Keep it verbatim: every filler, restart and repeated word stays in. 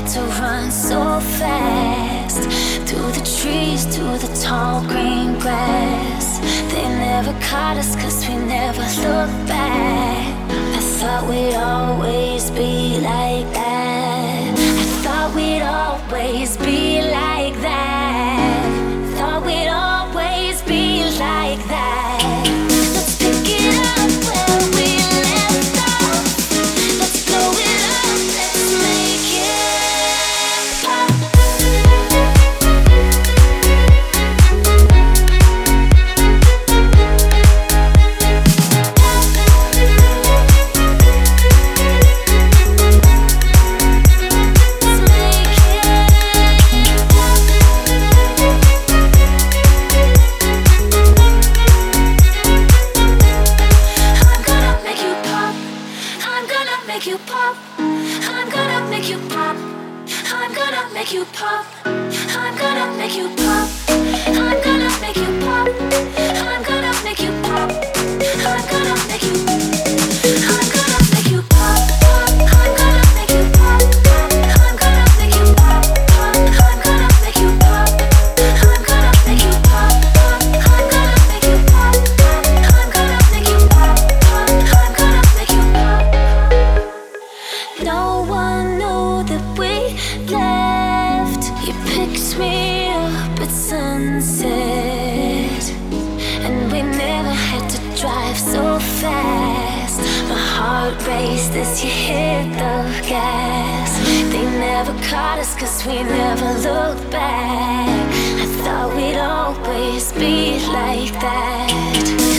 to run so fast through the trees, through the tall green grass. They never caught us cause we never looked back. I thought we'd always be like that. I thought we'd always be like that. Thought we'd always be like that. Let's pick it up where we left off. Let's blow it up, let's make it pop. Make you pop. I'm gonna make you pop. I'm gonna make you pop. I'm gonna make you pop. I'm gonna make you pop. I'm gonna make you pop. I'm gonna make you. I'm gonna make you pop. I'm gonna make you pop. I'm gonna make you pop. I'm gonna make you pop. I'm gonna make you pop. I'm gonna make you pop. I'm gonna make you pop. I'm gonna make you pop. No one knew that we left. You picked me up at sunset, and we never had to drive so fast. My heart raced as you hit the gas. They never caught us cause we never looked back. I thought we'd always be like that.